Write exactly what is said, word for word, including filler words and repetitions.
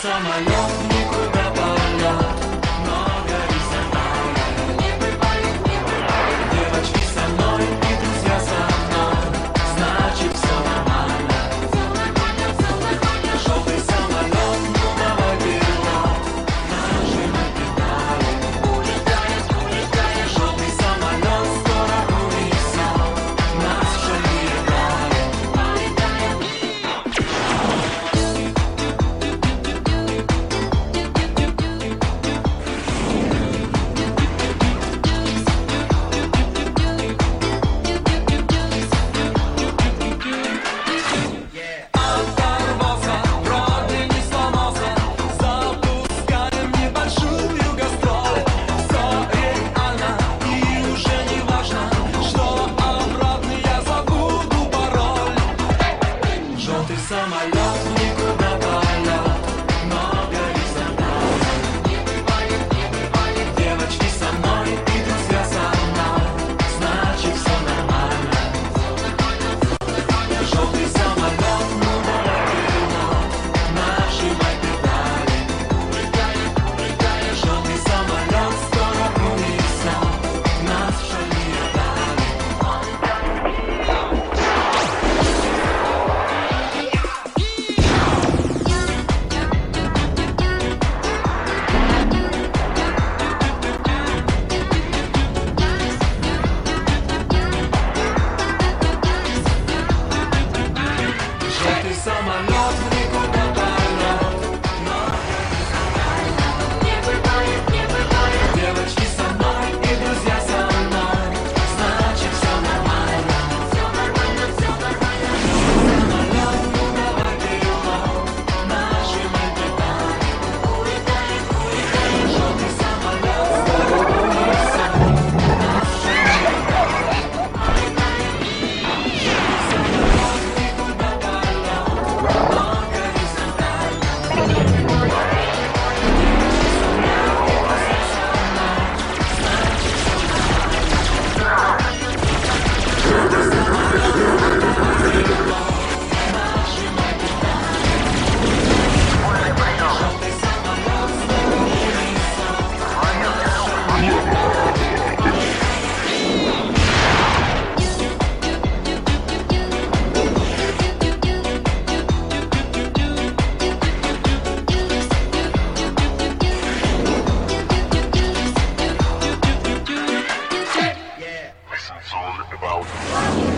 самолет, никуда полет, но горизонтально. Девочки со мной и друзья со мной, значит все нормально. Желтый самолет, ну давай пилот, нажимай педали. Желтый самолет скоро унесет нас в шальные дали. Оторвался, вроде не сломался, запускаем небольшую гастроль. Все реально и уже не важно, что обратно я забуду пароль. Желтый самолет, никуда полет, но горизонтально. Девочки со мной и друзья со мной, значит все нормально. Желтый самолет, ну давай пилот, нажимай педали. Желтый самолет скоро унесет нас в шальные дали. Желтый самолет, никуда полет, но девочки со мной и друзья со мной, значит все нормально. Самолет, ну давай пилот, нажимай педали. Желтый самолет скоро унесет нас в шальные дали. Самолет, никуда полет, но горизонтально. This is all about